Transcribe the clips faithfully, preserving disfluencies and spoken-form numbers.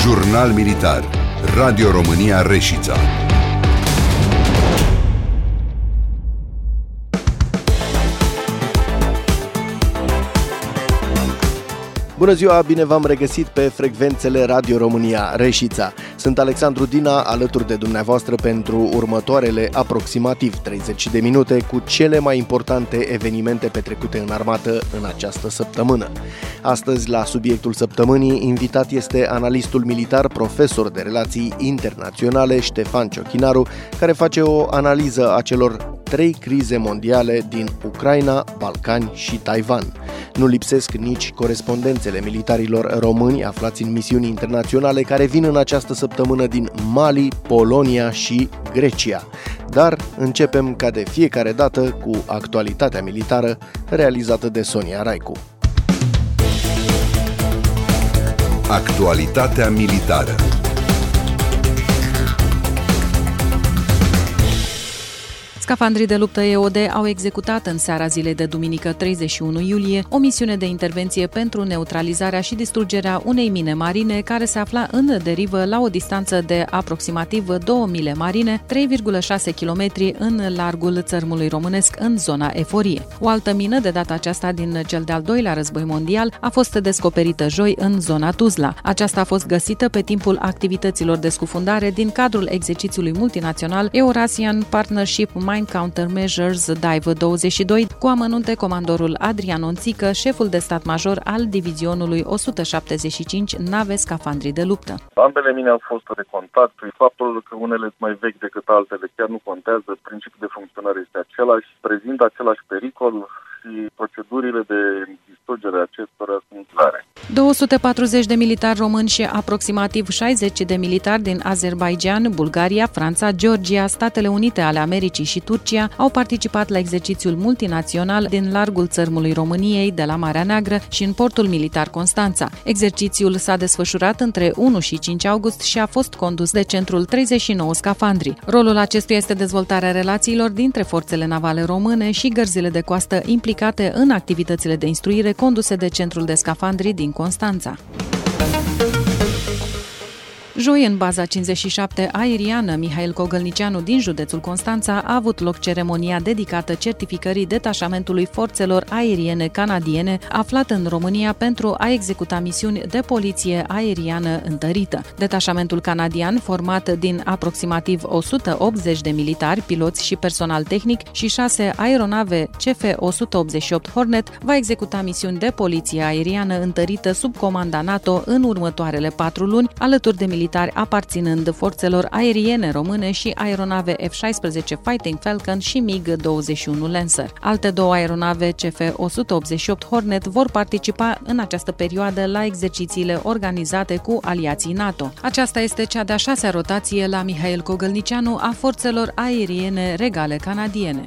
Jurnal Militar. Radio România Reșița. Bună ziua, bine v-am regăsit pe frecvențele Radio România Reșița. Sunt Alexandru Dina, alături de dumneavoastră pentru următoarele aproximativ treizeci de minute cu cele mai importante evenimente petrecute în armată în această săptămână. Astăzi, la subiectul săptămânii, invitat este analistul militar, profesor de relații internaționale Ștefan Ciochinaru, care face o analiză a celor trei crize mondiale din Ucraina, Balcani și Taiwan. Nu lipsesc nici corespondențele militarilor români aflați în misiuni internaționale care vin în această săptămână din Mali, Polonia și Grecia. Dar începem ca de fiecare dată cu actualitatea militară realizată de Sonia Raicu. Actualitatea militară. Scafandrii de luptă E O D au executat în seara zilei de duminică treizeci și unu iulie o misiune de intervenție pentru neutralizarea și distrugerea unei mine marine care se afla în derivă la o distanță de aproximativ două mile marine, trei virgulă șase kilometri în largul țărmului românesc în zona Eforie. O altă mină, de data aceasta din cel de-al doilea război mondial, a fost descoperită joi în zona Tuzla. Aceasta a fost găsită pe timpul activităților de scufundare din cadrul exercițiului multinațional Eurasian Partnership Mine Countermeasures Dive douăzeci și doi, cu amănunte comandorul Adrian Onțică, șeful de stat major al divizionului o sută șaptezeci și cinci nave scafandrii de luptă. Ambele mine au fost de contact. Faptul că unele sunt mai vechi decât altele chiar nu contează. Principiul de funcționare este același, prezintă același pericol și procedurile de distrugere acestora sunt clare. două sute patruzeci de militari români și aproximativ șaizeci de militari din Azerbaidjan, Bulgaria, Franța, Georgia, Statele Unite ale Americii și Turcia au participat la exercițiul multinațional din largul țărmului României de la Marea Neagră și în portul militar Constanța. Exercițiul s-a desfășurat între unu și cinci august și a fost condus de Centrul treizeci și nouă Scafandri. Rolul acestuia este dezvoltarea relațiilor dintre forțele navale române și gărzile de coastă implicate în activitățile de instruire conduse de Centrul de Scafandri din Constanța. Joi, în baza cincizeci și șapte aeriană Mihail Cogălnicianu din județul Constanța, a avut loc ceremonia dedicată certificării detașamentului forțelor aeriene canadiene aflat în România pentru a executa misiuni de poliție aeriană întărită. Detașamentul canadian, format din aproximativ o sută optzeci de militari, piloți și personal tehnic și șase aeronave C F o sută optzeci și opt Hornet, va executa misiuni de poliție aeriană întărită sub comanda NATO în următoarele patru luni, alături de militari aparținând forțelor aeriene române și aeronave F șaisprezece Fighting Falcon și MiG douăzeci și unu Lancer. Alte două aeronave C F o sută optzeci și opt Hornet vor participa în această perioadă la exercițiile organizate cu aliații NATO. Aceasta este cea de-a șasea rotație la Mihail Cogălnicianu a forțelor aeriene regale canadiene.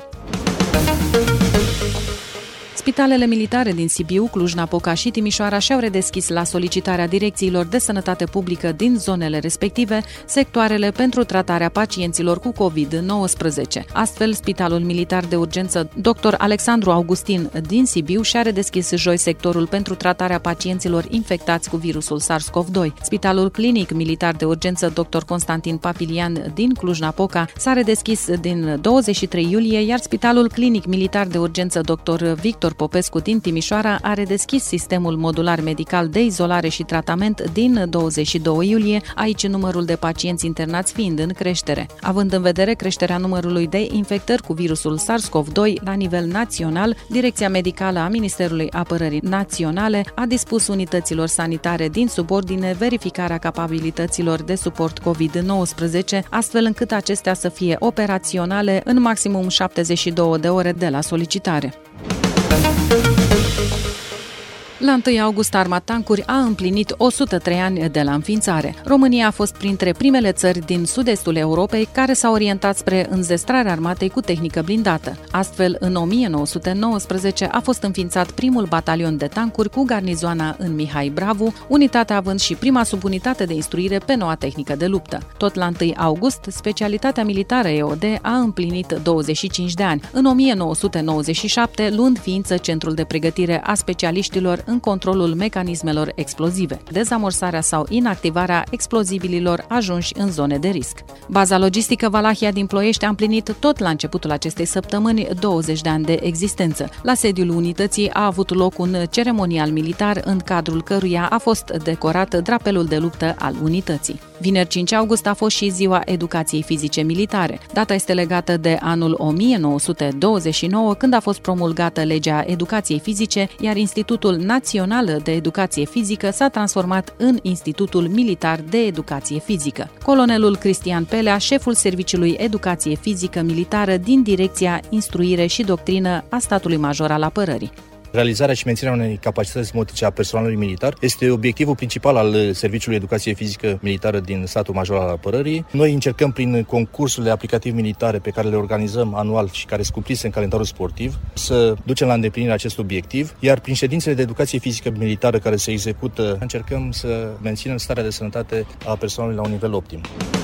Spitalele militare din Sibiu, Cluj-Napoca și Timișoara și-au redeschis la solicitarea direcțiilor de sănătate publică din zonele respective sectoarele pentru tratarea pacienților cu covid nouăsprezece. Astfel, Spitalul Militar de Urgență doctor Alexandru Augustin din Sibiu și-a redeschis joi sectorul pentru tratarea pacienților infectați cu virusul SARS-CoV doi. Spitalul Clinic Militar de Urgență doctor Constantin Papilian din Cluj-Napoca s-a redeschis din douăzeci și trei iulie, iar Spitalul Clinic Militar de Urgență doctor Victor Popescu din Timișoara a redeschis sistemul modular medical de izolare și tratament din douăzeci și doi iulie, aici numărul de pacienți internați fiind în creștere. Având în vedere creșterea numărului de infectări cu virusul SARS-CoV doi la nivel național, Direcția Medicală a Ministerului Apărării Naționale a dispus unităților sanitare din subordine verificarea capabilităților de suport covid nouăsprezece, astfel încât acestea să fie operaționale în maximum șaptezeci și două de ore de la solicitare. La întâi august, Arma Tancuri a împlinit o sută trei ani de la înființare. România a fost printre primele țări din sud-estul Europei care s-au orientat spre înzestrarea armatei cu tehnică blindată. Astfel, în o mie nouă sute nouăsprezece a fost înființat primul batalion de tancuri cu garnizoana în Mihai Bravu, unitatea având și prima subunitate de instruire pe noua tehnică de luptă. Tot la întâi august, specialitatea militară E O D a împlinit douăzeci și cinci de ani, în o mie nouă sute nouăzeci și șapte, luând ființă Centrul de Pregătire a Specialiștilor în controlul mecanismelor explozive, dezamorsarea sau inactivarea explozibililor ajunși în zone de risc. Baza logistică Valahia din Ploiești a împlinit tot la începutul acestei săptămâni douăzeci de ani de existență. La sediul unității a avut loc un ceremonial militar în cadrul căruia a fost decorat drapelul de luptă al unității. Vineri cinci august a fost și Ziua Educației Fizice Militare. Data este legată de anul o mie nouă sute douăzeci și nouă, când a fost promulgată Legea Educației Fizice, iar Institutul Național de Educație Fizică s-a transformat în Institutul Militar de Educație Fizică. Colonelul Cristian Pelea, șeful Serviciului Educație Fizică Militară din Direcția Instruire și Doctrină a Statului Major al Apărării. Realizarea și menținerea unei capacități motrice a personalului militar este obiectivul principal al Serviciului Educație Fizică Militară din Statul Major al Apărării. Noi încercăm prin concursurile aplicativ militare pe care le organizăm anual și care sunt cuprinse în calendarul sportiv să ducem la îndeplinire acest obiectiv, iar prin ședințele de educație fizică militară care se execută încercăm să menținem starea de sănătate a personalului la un nivel optim.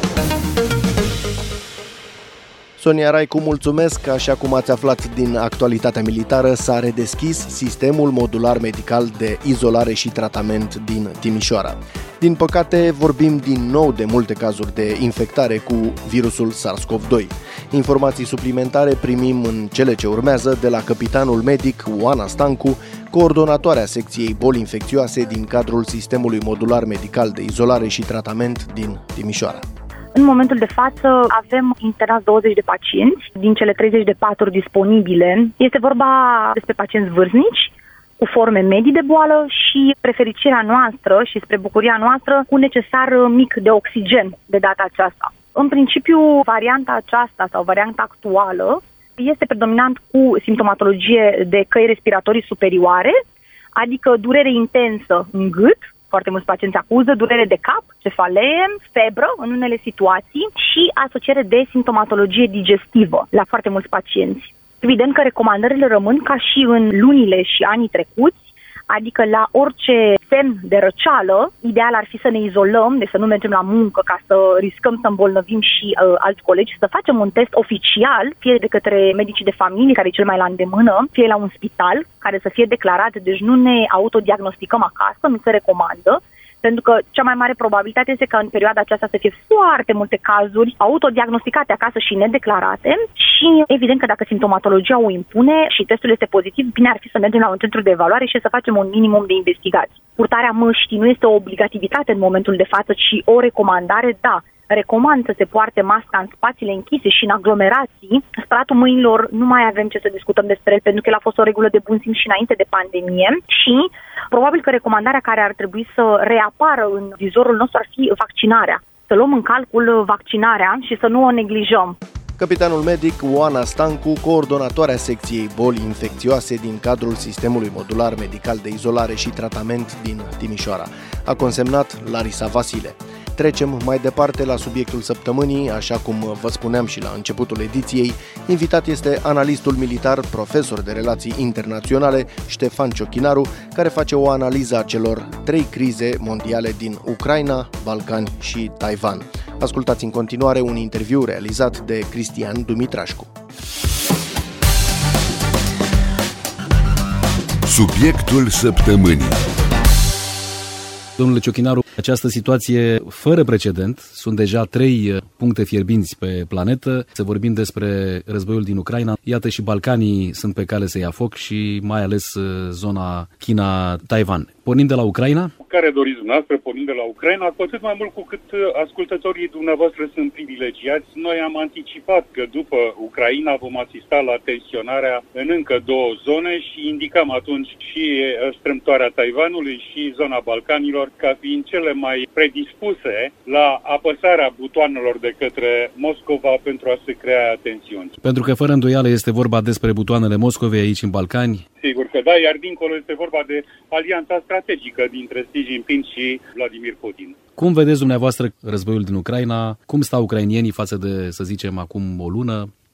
Sonia Raicu, mulțumesc! Așa cum ați aflat din actualitatea militară, s-a redeschis sistemul modular medical de izolare și tratament din Timișoara. Din păcate, vorbim din nou de multe cazuri de infectare cu virusul SARS-CoV doi. Informații suplimentare primim în cele ce urmează de la capitanul medic Oana Stancu, coordonatoarea secției boli infecțioase din cadrul sistemului modular medical de izolare și tratament din Timișoara. În momentul de față avem internați douăzeci de pacienți din cele treizeci de paturi disponibile. Este vorba despre pacienți vârstnici cu forme medii de boală și, spre fericirea noastră și spre bucuria noastră, cu necesar mic de oxigen de data aceasta. În principiu, varianta aceasta sau varianta actuală este predominant cu simptomatologie de căi respiratorii superioare, adică durere intensă în gât. Foarte mulți pacienți acuză durere de cap, cefalee, febră în unele situații și asociere de simptomatologie digestivă la foarte mulți pacienți. Evident că recomandările rămân ca și în lunile și anii trecuți, adică la orice semn de răceală, ideal ar fi să ne izolăm, deci să nu mergem la muncă ca să riscăm să îmbolnăvim și uh, alți colegi, să facem un test oficial, fie de către medicii de familie, care e cel mai la îndemână, fie la un spital, care să fie declarat, deci nu ne autodiagnosticăm acasă, nu se recomandă, pentru că cea mai mare probabilitate este că în perioada aceasta să fie foarte multe cazuri autodiagnosticate acasă și nedeclarate și evident că dacă simptomatologia o impune și testul este pozitiv, bine ar fi să mergem la un centru de evaluare și să facem un minimum de investigații. Purtarea măștii nu este o obligativitate în momentul de față, ci o recomandare, da. Recomand să se poarte masca în spațiile închise și în aglomerații. Stratul mâinilor nu mai avem ce să discutăm despre el, pentru că el a fost o regulă de bun simț și înainte de pandemie și probabil că recomandarea care ar trebui să reapară în vizorul nostru ar fi vaccinarea. Să luăm în calcul vaccinarea și să nu o neglijăm. Capitanul medic Oana Stancu, coordonatoarea secției boli infecțioase din cadrul sistemului modular medical de izolare și tratament din Timișoara, a consemnat Larisa Vasile. Trecem mai departe la subiectul săptămânii, așa cum vă spuneam și la începutul ediției. Invitat este analistul militar, profesor de relații internaționale, Ștefan Ciochinaru, care face o analiză a celor trei crize mondiale din Ucraina, Balcani și Taiwan. Ascultați în continuare un interviu realizat de Cristian Dumitrașcu. Subiectul săptămânii. Domnule Ciochinaru, această situație fără precedent, sunt deja trei puncte fierbinți pe planetă, să vorbim despre războiul din Ucraina, iată și Balcanii sunt pe cale să ia foc și mai ales zona China-Taiwan. Pornim de la Ucraina? Care doriți dumneavoastră, pornim de la Ucraina, cu atât mai mult cu cât ascultătorii dumneavoastră sunt privilegiați. Noi am anticipat că după Ucraina vom asista la tensionarea în încă două zone și indicam atunci și strâmtoarea Taiwanului și zona Balcanilor ca fiind cele mai predispuse la apăsarea butoanelor de către Moscova pentru a se crea tensiuni. Pentru că fără îndoială este vorba despre butoanele Moscovei aici în Balcani. Sigur că da, iar dincolo este vorba de alianța strategică dintre Xi Jinping și Vladimir Putin. Cum vedeți dumneavoastră războiul din Ucraina? Cum stau ucrainienii față de, să zicem, acum o lună?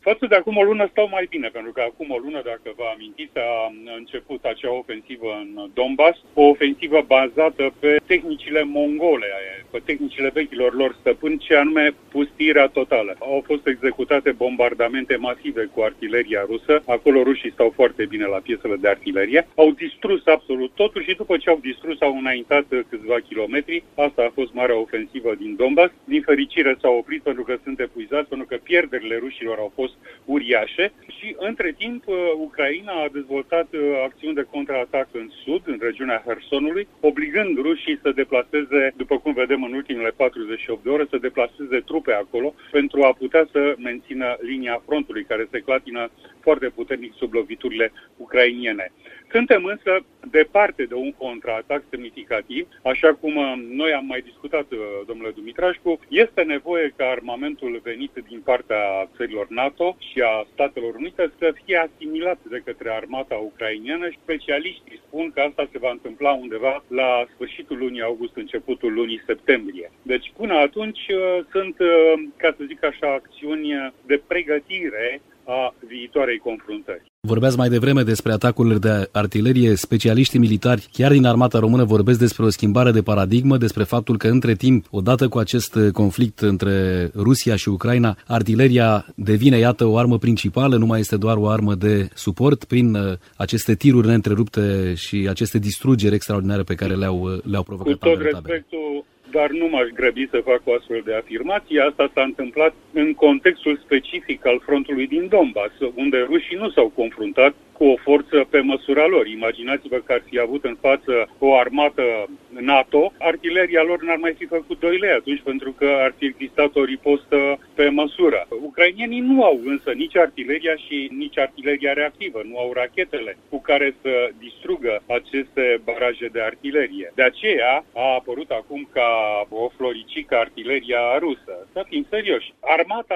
Față de acum o lună stau mai bine, pentru că acum o lună, dacă vă amintiți, a început acea ofensivă în Donbass, o ofensivă bazată pe tehnicile mongole, pe tehnicile vechilor lor stăpâni, ce anume pustirea totală. Au fost executate bombardamente masive cu artileria rusă, acolo rușii stau foarte bine la piesele de artilerie, au distrus absolut totul și după ce au distrus au înaintat câțiva kilometri. Asta a fost marea ofensivă din Donbass. Din fericire s-au oprit pentru că sunt epuizați, pentru că pierderile rușilor au fost uriașe și între timp Ucraina a dezvoltat acțiuni de contraatac în sud, în regiunea Hersonului, obligând rușii să deplaseze, după cum vedem în ultimele patruzeci și opt de ore, să deplaseze trupe acolo pentru a putea să mențină linia frontului, care se clatină foarte puternic sub loviturile ucrainiene. Suntem însă departe de un contraatac semnificativ, așa cum noi am mai discutat, domnule Dumitrașcu, este nevoie ca armamentul venit din partea țărilor NATO și a Statelor Unite să fie asimilat de către armata ucrainiană și specialiștii spun că asta se va întâmpla undeva la sfârșitul lunii august, începutul lunii septembrie. Deci până atunci sunt, ca să zic așa, acțiuni de pregătire a viitoarei confruntări. Vorbeați mai devreme despre atacurile de artilerie. Specialiștii militari, chiar din armata română, vorbesc despre o schimbare de paradigmă, despre faptul că între timp, odată cu acest conflict între Rusia și Ucraina, artileria devine, iată, o armă principală, nu mai este doar o armă de suport prin aceste tiruri neîntrerupte și aceste distrugeri extraordinare pe care le-au, le-au provocat. Cu tot respectul, dar nu m-aș grăbi să fac o astfel de afirmație. Asta s-a întâmplat în contextul specific al frontului din Donbass, unde rușii nu s-au confruntat cu o forță pe măsura lor. Imaginați-vă că ar fi avut în față o armată NATO, artileria lor n-ar mai fi făcut doi lei atunci, pentru că ar fi existat o ripostă pe măsură. Ucrainienii nu au însă nici artileria și nici artileria reactivă, nu au rachetele cu care să distrugă aceste baraje de artilerie. De aceea a apărut acum ca o floricică artileria rusă. Să fim serioși. Armata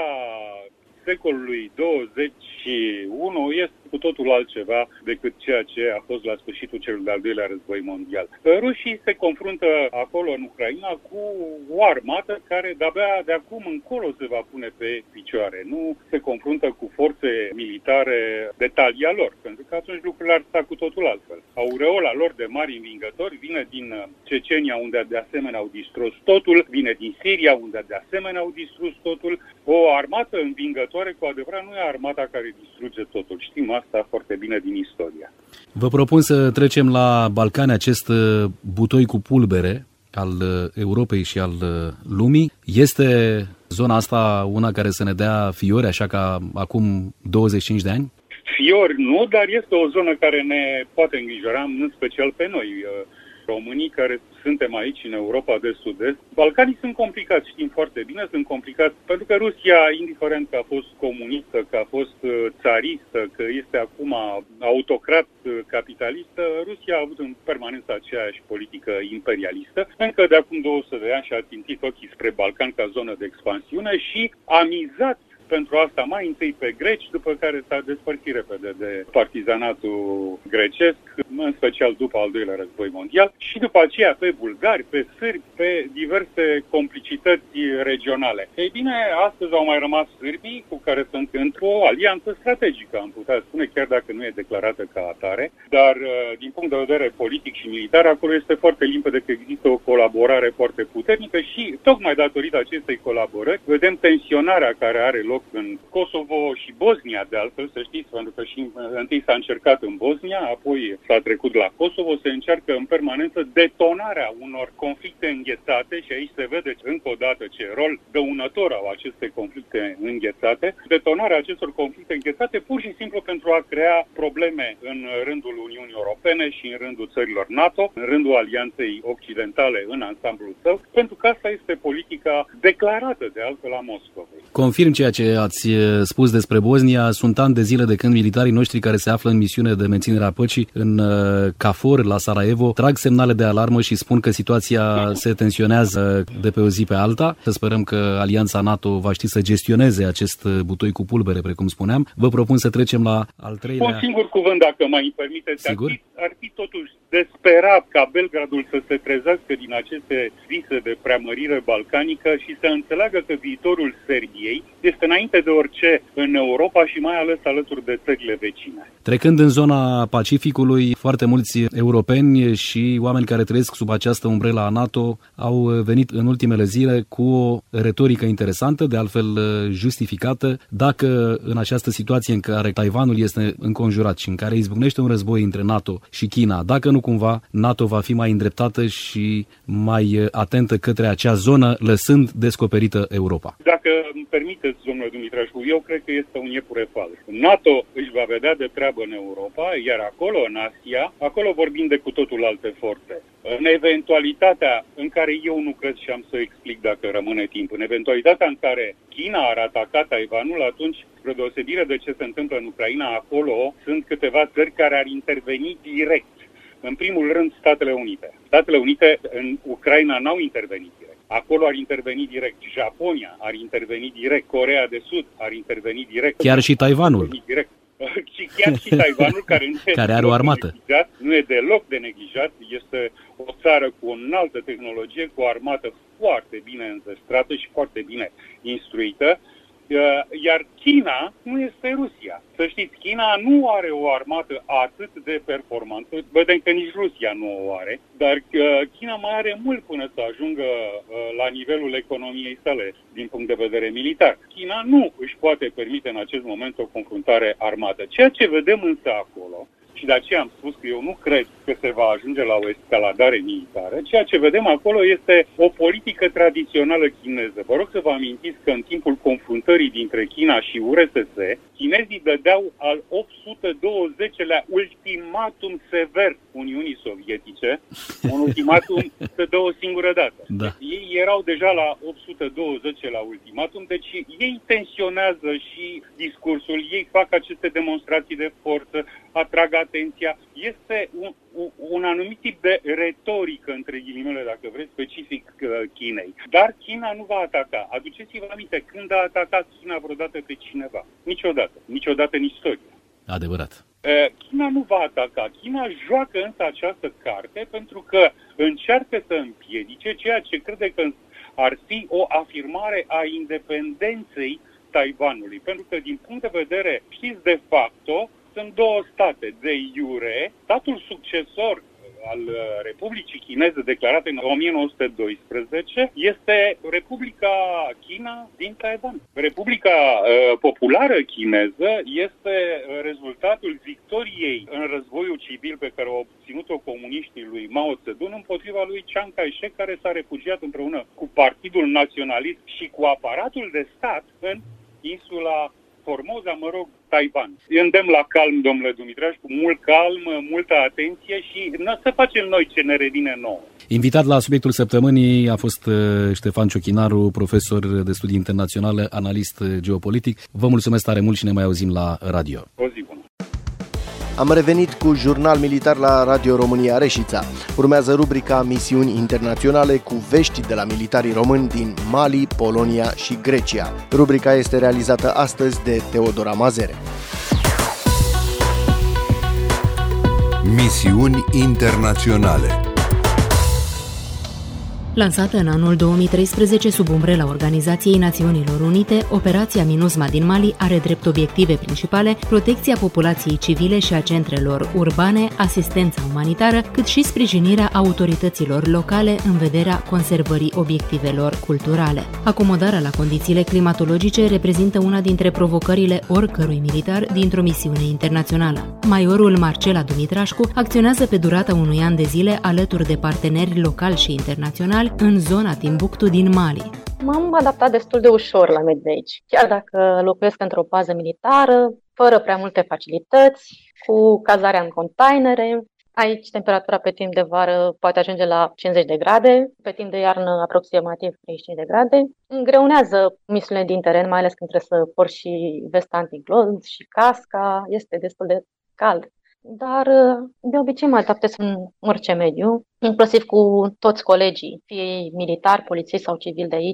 secolului douăzeci și unu este cu totul altceva decât ceea ce a fost la sfârșitul celui de-al doilea război mondial. Rușii se confruntă acolo în Ucraina cu o armată care de-abia de acum încolo se va pune pe picioare. Nu se confruntă cu forțe militare de talia lor, pentru că atunci lucrurile ar sta cu totul altfel. Aureola lor de mari învingători vine din Cecenia, unde de asemenea au distrus totul, vine din Siria, unde de asemenea au distrus totul. O armată învingătoare cu adevărat nu e armata care distruge totul. Știm asta foarte bine din istoria. Vă propun să trecem la Balcani, acest butoi cu pulbere al Europei și al lumii. Este zona asta una care să ne dea fiori, așa ca acum douăzeci și cinci de ani? Fiori nu, dar este o zonă care ne poate îngrijora, în special pe noi, românii care suntem aici în Europa de Sud-Est. Balcanii sunt complicați, știm foarte bine, sunt complicați pentru că Rusia, indiferent că a fost comunistă, că a fost țaristă, că este acum autocrat capitalistă, Rusia a avut în permanență aceeași politică imperialistă. Încă de acum două sute de ani și-a țintit ochii spre Balcan ca zonă de expansiune și a mizat pentru asta mai întâi pe greci, după care s-a despărțit repede de partizanatul grecesc, în special după al doilea război mondial, și după aceea pe bulgari, pe sârbi, pe diverse complicități regionale. Ei bine, astăzi au mai rămas sârbii, cu care sunt într-o alianță strategică, am putea spune, chiar dacă nu e declarată ca atare, dar din punct de vedere politic și militar, acolo este foarte limpede că există o colaborare foarte puternică și, tocmai datorită acestei colaborări, vedem tensionarea care are loc în Kosovo și Bosnia, de altfel, să știți, pentru că și întâi s-a încercat în Bosnia, apoi s-a trecut la Kosovo, se încearcă în permanență detonarea unor conflicte înghețate și aici se vede încă o dată ce rol dăunător au aceste conflicte înghețate, detonarea acestor conflicte înghețate pur și simplu pentru a crea probleme în rândul Uniunii Europene și în rândul țărilor NATO, în rândul Alianței Occidentale în ansamblul său, pentru că asta este politica declarată de altfel a Moscovei. Confirm ceea ce ați spus despre Bosnia. Sunt ani de zile de când militarii noștri care se află în misiune de menținere a păcii în KFOR, la Sarajevo, trag semnale de alarmă și spun că situația se tensionează de pe o zi pe alta. Să sperăm că Alianța NATO va ști să gestioneze acest butoi cu pulbere, precum spuneam. Vă propun să trecem la al treilea... Un singur cuvânt, dacă mai îmi permiteți. Ar fi, ar fi totuși de sperat ca Belgradul să se trezească din aceste vise de preamărire balcanică și să înțeleagă că viitorul Serbiei este înainte de orice în Europa și mai ales alături de țările vecine. Trecând în zona Pacificului, foarte mulți europeni și oameni care trăiesc sub această umbrela a NATO au venit în ultimele zile cu o retorică interesantă, de altfel justificată. Dacă în această situație în care Taiwanul este înconjurat și în care izbucnește un război între NATO și China, dacă nu cumva NATO va fi mai îndreptată și mai atentă către acea zonă, lăsând descoperită Europa. Dacă îmi permiteți, domnule Dumitrașcu, eu cred că este un iepure fals. NATO își va vedea de treabă în Europa, iar acolo, în Asia, acolo vorbim de cu totul alte forțe. În eventualitatea în care eu nu cred și am să explic dacă rămâne timp, în eventualitatea în care China ar ataca Taiwanul, atunci, spre deosebire de ce se întâmplă în Ucraina, acolo sunt câteva țări care ar interveni direct. În primul rând, Statele Unite. Statele Unite în Ucraina n-au intervenit direct. Acolo ar interveni direct. Japonia ar interveni direct. Coreea de Sud ar interveni direct. Chiar și Taiwanul. Direct. Și chiar și Taiwanul, care, nu care are o armată. Neglijat, nu e deloc de neglijat, este o țară cu o înaltă tehnologie, cu o armată foarte bine înzestrată și foarte bine instruită. Iar China nu este Rusia. Să știți, China nu are o armată atât de performantă, vedem că nici Rusia nu o are, dar China mai are mult până să ajungă la nivelul economiei sale din punct de vedere militar. China nu își poate permite în acest moment o confruntare armată. Ceea ce vedem însă acolo, și de aceea am spus că eu nu cred că se va ajunge la o escaladare militară, ceea ce vedem acolo este o politică tradițională chineză. Vă rog să vă amintiți că în timpul confruntării dintre China și U R S S, chinezii dădeau al opt sute douăzecelea ultimatum sever Uniunii Sovietice, un ultimatum se dă o singură dată. Da. Ei erau deja la opt sute douăzecelea ultimatum, deci ei tensionează și discursul, ei fac aceste demonstrații de forță, atrag atenția. Este un, un, un anumit tip de retorică, între ghilimele, dacă vreți, specific uh, Chinei. Dar China nu va ataca. Aduceți-vă aminte, când a atacat China vreodată pe cineva? Niciodată. Niciodată în istorie. Adevărat. Uh, China nu va ataca. China joacă însă această carte pentru că încearcă să împiedice ceea ce crede că ar fi o afirmare a independenței Taiwanului. Pentru că, din punct de vedere, știți, de facto, sunt două state. De iure, statul succesor al Republicii Chineze declarat în o mie nouă sute doisprezece este Republica China din Taiwan. Republica uh, Populară Chineză este rezultatul victoriei în războiul civil pe care au obținut-o comuniștii lui Mao Zedong împotriva lui Chiang Kai-shek, care s-a refugiat împreună cu Partidul Naționalist și cu aparatul de stat în insula Formosa, mă rog, Taiwan. Îndemn la calm, domnule Dumitrașcu, mult calm, multă atenție și să facem noi ce ne revine nouă. Invitat la subiectul săptămânii a fost Ștefan Ciochinaru, profesor de studii internaționale, analist geopolitic. Vă mulțumesc tare mult și ne mai auzim la radio. O zi bună. Am revenit cu Jurnal Militar la Radio România Reșița. Urmează rubrica Misiuni Internaționale cu vești de la militarii români din Mali, Polonia și Grecia. Rubrica este realizată astăzi de Teodora Mazere. Misiuni Internaționale. Lansată în anul două mii treisprezece sub umbrela Organizației Națiunilor Unite, operația MINUSMA din Mali are drept obiective principale protecția populației civile și a centrelor urbane, asistența umanitară, cât și sprijinirea autorităților locale în vederea conservării obiectivelor culturale. Acomodarea la condițiile climatologice reprezintă una dintre provocările oricărui militar dintr-o misiune internațională. Majorul Marcela Dumitrașcu acționează pe durata unui an de zile alături de parteneri locali și internaționali în zona Timbuktu din Mali. M-am adaptat destul de ușor la mediul de aici, chiar dacă locuiesc într-o bază militară, fără prea multe facilități, cu cazarea în containere. Aici temperatura pe timp de vară poate ajunge la cincizeci de grade, pe timp de iarnă aproximativ treizeci și cinci de grade. Îngreunează misiunile din teren, mai ales când trebuie să porți și vesta antiglonț și casca, este destul de cald. Dar de obicei mă adaptez în orice mediu, inclusiv cu toți colegii, fie militari, polițiști sau civili de aici.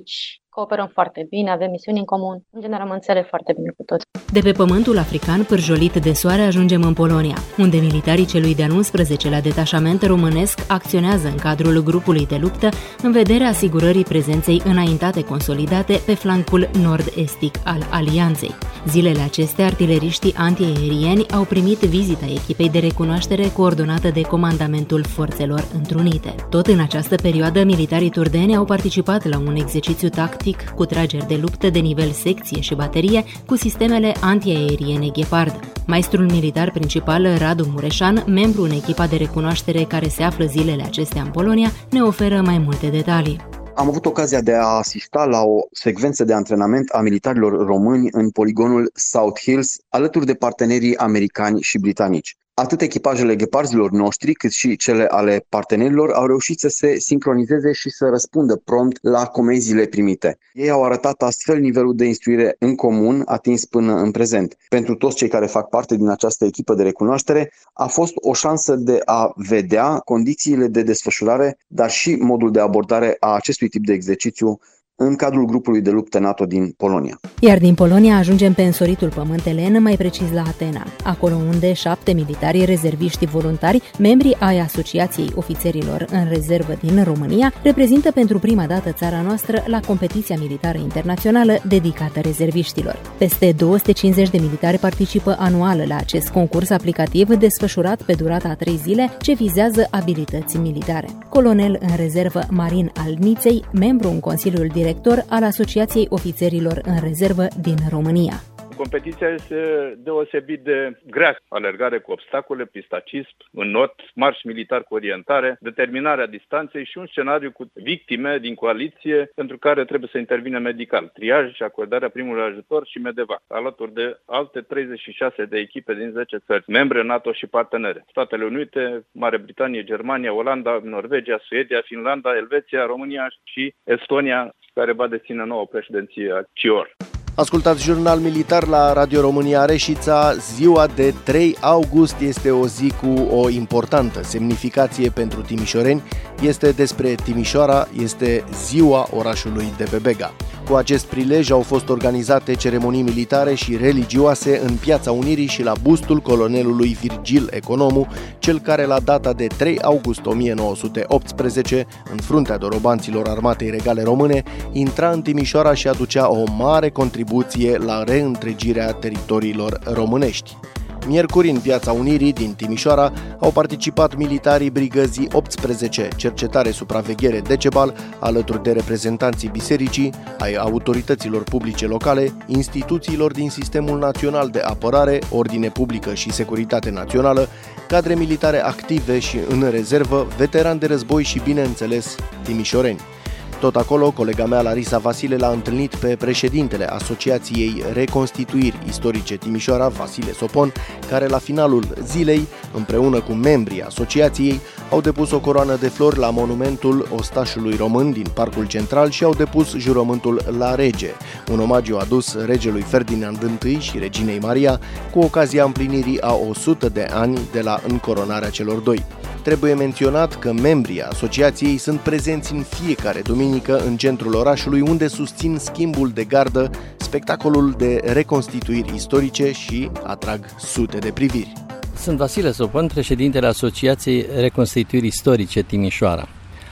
cooperăm foarte bine, avem misiuni în comun. În general, mă înțeleg foarte bine cu toți. De pe pământul african pârjolit de soare ajungem în Polonia, unde militarii celui de-al unsprezecelea detașament românesc acționează în cadrul grupului de luptă în vederea asigurării prezenței înaintate consolidate pe flancul nord-estic al alianței. Zilele acestea, artileriștii antiaerieni au primit vizita echipei de recunoaștere coordonată de Comandamentul Forțelor Întrunite. Tot în această perioadă, militarii turdeni au participat la un exercițiu tactic cu trageri de luptă de nivel secție și baterie cu sistemele antiaeriene Gepard. Maestrul militar principal, Radu Mureșan, membru în echipa de recunoaștere care se află zilele acestea în Polonia, ne oferă mai multe detalii. Am avut ocazia de a asista la o secvență de antrenament a militarilor români în poligonul South Hills, alături de partenerii americani și britanici. Atât echipajele gheparzilor noștri, cât și cele ale partenerilor au reușit să se sincronizeze și să răspundă prompt la comenzile primite. Ei au arătat astfel nivelul de instruire în comun atins până în prezent. Pentru toți cei care fac parte din această echipă de recunoaștere, a fost o șansă de a vedea condițiile de desfășurare, dar și modul de abordare a acestui tip de exercițiu în cadrul grupului de luptă NATO din Polonia. Iar din Polonia ajungem pe însoritul pământ elen, mai precis la Atena, acolo unde șapte militari rezerviști voluntari, membri ai Asociației Ofițerilor în Rezervă din România, reprezintă pentru prima dată țara noastră la competiția militară internațională dedicată rezerviștilor. Peste două sute cincizeci de militari participă anual la acest concurs aplicativ desfășurat pe durata a trei zile, ce vizează abilități militare. Colonel în rezervă Marin al Niței, membru în Consiliul Director al Asociației Ofițerilor în Rezervă din România. Competiția este deosebit de grea. Alergare cu obstacole, pistacism, înot, marș militar cu orientare, determinarea distanței și un scenariu cu victime din coaliție pentru care trebuie să intervine medical, triaj și acordarea primului ajutor și medevac, alături de alte treizeci și șase de echipe din zece țări, membre NATO și partenere. Statele Unite, Marea Britanie, Germania, Olanda, Norvegia, Suedia, Finlanda, Elveția, România și Estonia, care va deține nouă președinție a C I O R. Ascultați Jurnal Militar la Radio România Reșița. Ziua de trei august este o zi cu o importantă semnificație pentru timișoreni. Este despre Timișoara, este ziua orașului de pe Bega. Cu acest prilej au fost organizate ceremonii militare și religioase în Piața Unirii și la bustul colonelului Virgil Economu, cel care la data de trei august o mie nouă sute optsprezece, în fruntea dorobanților Armatei Regale Române, intra în Timișoara și aducea o mare contribuție la reîntregirea teritoriilor românești. Miercuri, în Piața Unirii din Timișoara, au participat militarii brigăzii optsprezece, cercetare supraveghere Decebal, alături de reprezentanții bisericii, ai autorităților publice locale, instituțiilor din Sistemul Național de Apărare, Ordine Publică și Securitate Națională, cadre militare active și în rezervă, veterani de război și, bineînțeles, timișoreni. Tot acolo, colega mea Larisa Vasile l-a întâlnit pe președintele Asociației Reconstituiri Istorice Timișoara, Vasile Sopon, care la finalul zilei, împreună cu membrii asociației, au depus o coroană de flori la monumentul ostașului român din Parcul Central și au depus jurământul la rege, un omagiu adus regelui Ferdinand I și reginei Maria cu ocazia împlinirii a o sută de ani de la încoronarea celor doi. Trebuie menționat că membrii asociației sunt prezenți în fiecare duminică în centrul orașului, unde susțin schimbul de gardă, spectacolul de reconstituiri istorice și atrag sute de priviri. Sunt Vasile Sopon, președintele Asociației Reconstituiri Istorice Timișoara.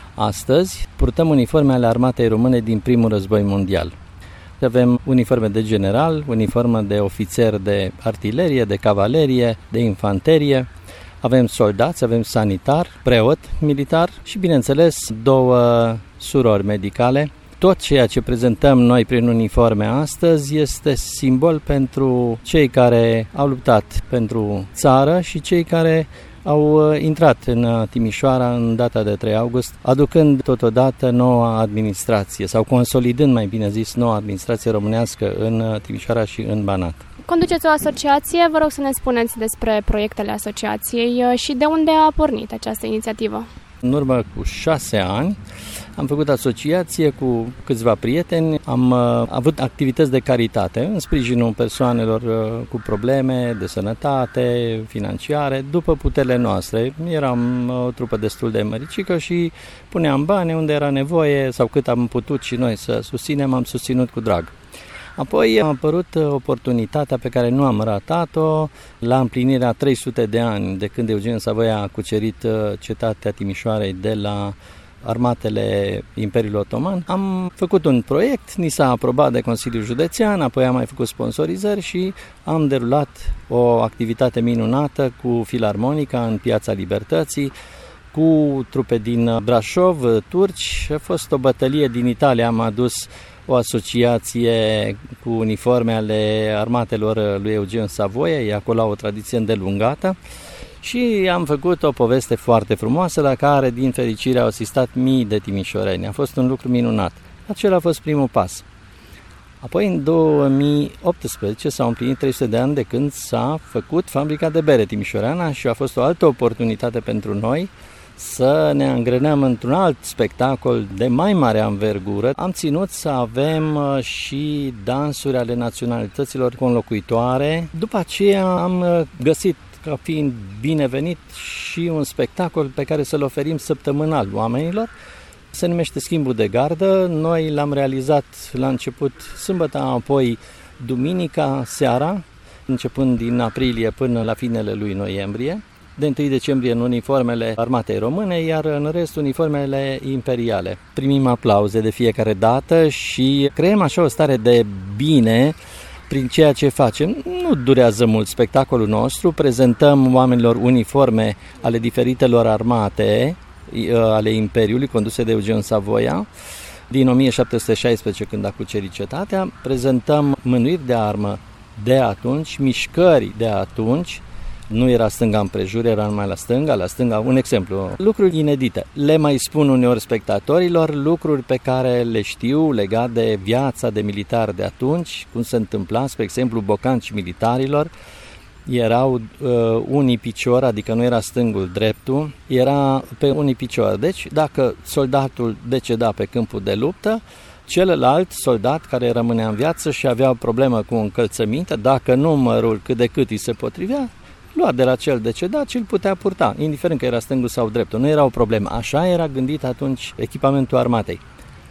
Astăzi purtăm uniforme ale armatei române din primul război mondial. Avem uniforme de general, uniforme de ofițer de artilerie, de cavalerie, de infanterie. Avem soldați, avem sanitar, preot militar și, bineînțeles, două surori medicale. Tot ceea ce prezentăm noi prin uniforme astăzi este simbol pentru cei care au luptat pentru țară și cei care au intrat în Timișoara în data de trei august, aducând totodată noua administrație sau consolidând, mai bine zis, noua administrație românească în Timișoara și în Banat. Conduceți o asociație, vă rog să ne spuneți despre proiectele asociației și de unde a pornit această inițiativă. În urmă cu șase ani Am făcut asociație cu câțiva prieteni, am uh, avut activități de caritate în sprijinul persoanelor uh, cu probleme de sănătate, financiare, după puterile noastre. Eram uh, o trupă destul de măricică și puneam bani unde era nevoie sau cât am putut și noi să susținem, am susținut cu drag. Apoi a apărut oportunitatea pe care nu am ratat-o la împlinirea trei sute de ani de când Eugen Savoia a cucerit cetatea Timișoarei de la armatele Imperiului Otoman. Am făcut un proiect, ni s-a aprobat de Consiliul Județean, apoi am mai făcut sponsorizări și am derulat o activitate minunată cu filarmonica în Piața Libertății, cu trupe din Brașov, turci. A fost o bătălie din Italia, am adus o asociație cu uniforme ale armatelor lui Eugen Savoia, e acolo o tradiție îndelungată și am făcut o poveste foarte frumoasă la care, din fericire, au asistat mii de timișoreni. A fost un lucru minunat. Acela a fost primul pas. Apoi, în două mii optsprezece, s-au împlinit trei sute de ani de când s-a făcut fabrica de bere timișoreana și a fost o altă oportunitate pentru noi să ne angrenăm într-un alt spectacol de mai mare anvergură. Am ținut să avem și dansuri ale naționalităților conlocuitoare. După aceea am găsit ca fiind binevenit și un spectacol pe care să-l oferim săptămânal oamenilor. Se numește Schimbul de Gardă. Noi l-am realizat la început sâmbătă, apoi duminica seara, începând din aprilie până la finele lui noiembrie. De întâi decembrie în uniformele armatei române, iar în rest uniformele imperiale. Primim aplauze de fiecare dată și creăm așa o stare de bine prin ceea ce facem. Nu durează mult spectacolul nostru, prezentăm oamenilor uniforme ale diferitelor armate ale Imperiului, conduse de Eugen Savoia, din o mie șapte sute șaisprezece, când a cucerit cetatea. Prezentăm mânuiri de armă de atunci, mișcări de atunci. Nu era stânga împrejur, era numai la stânga, la stânga, un exemplu. Lucruri inedite. Le mai spun uneori spectatorilor, lucruri pe care le știu legat de viața de militar de atunci, cum se întâmpla, spre exemplu, bocanci militarilor. Erau uh, unii picior, adică nu era stângul dreptul, era pe unii picior. Deci, dacă soldatul deceda pe câmpul de luptă, celălalt soldat care rămânea în viață și avea o problemă cu încălțăminte, dacă numărul cât de cât îi se potrivea, lua de la cel decedat și îl putea purta, indiferent că era stângul sau dreptul. Nu era o problemă. Așa era gândit atunci echipamentul armatei.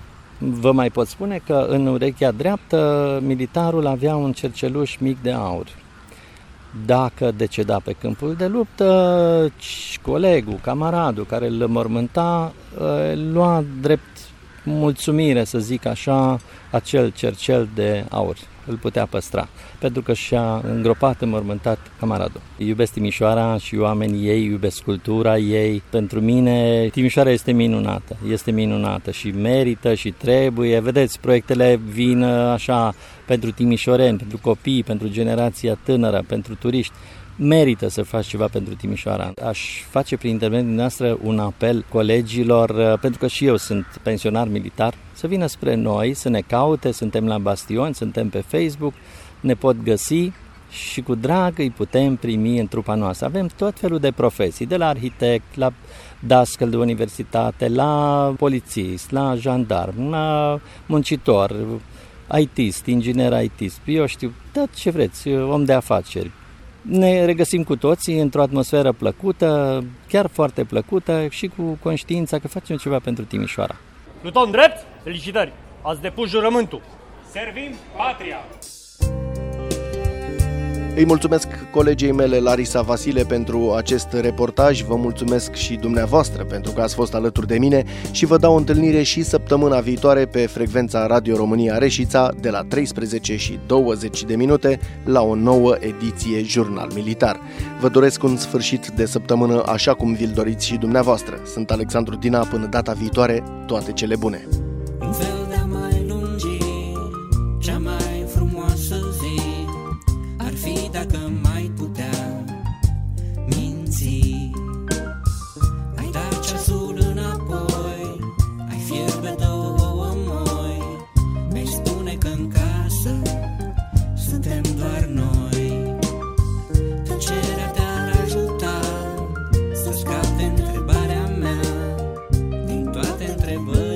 Vă mai pot spune că în urechea dreaptă militarul avea un cerceluș mic de aur. Dacă deceda pe câmpul de luptă, colegul, camaradul care îl mormânta, lua drept mulțumire, să zic așa, acel cercel de aur. Îl putea păstra, pentru că și-a îngropat, înmormântat camaradul. Iubesc Timișoara și oamenii ei, iubesc cultura ei. Pentru mine Timișoara este minunată, este minunată și merită și trebuie. Vedeți, proiectele vin așa pentru timișoreni, pentru copii, pentru generația tânără, pentru turiști. Merită să faci ceva pentru Timișoara. Aș face prin intermediul noastră un apel colegilor, pentru că și eu sunt pensionar militar, să vină spre noi, să ne caute, suntem la Bastion, suntem pe Facebook, ne pot găsi și cu drag îi putem primi în trupa noastră. Avem tot felul de profesii, de la arhitect, la dascăl de universitate, la polițist, la jandarm, la muncitor, I T-ist, inginer I T-ist, eu știu, tot ce vreți, om de afaceri. Ne regăsim cu toții într-o atmosferă plăcută, chiar foarte plăcută și cu conștiința că facem ceva pentru Timișoara. Pluton drept, felicitări! Ați depus jurământul. Servim patria! Îi mulțumesc colegei mele Larisa Vasile pentru acest reportaj, vă mulțumesc și dumneavoastră pentru că ați fost alături de mine și vă dau o întâlnire și săptămâna viitoare pe frecvența Radio România Reșița de la treisprezece și douăzeci de minute la o nouă ediție Jurnal Militar. Vă doresc un sfârșit de săptămână așa cum vi-l doriți și dumneavoastră. Sunt Alexandru Dina, până data viitoare, toate cele bune! Un fel de-a mai lungi, cea mai frumoasă zi ar fi dacă mai puteam minți. Ai dat ceasul înapoi, ai fierbe două moi, mi-ai spune că în casă suntem doar noi. Tăcerea te-ar ajuta să scapi de întrebarea mea, din toate întrebările